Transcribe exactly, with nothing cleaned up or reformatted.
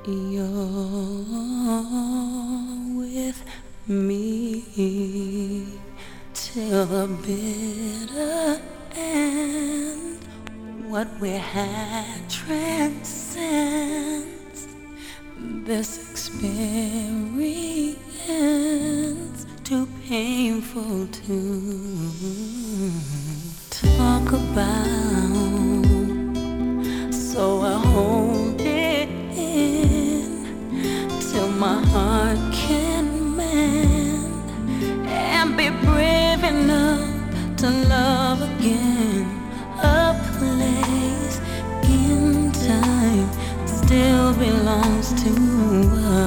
You're with me till the bitter end. What we had transcends this experience, too painful to talk about. So I hold it in till my heart can mend and be brave enough to love again. A place in time still belongs to us.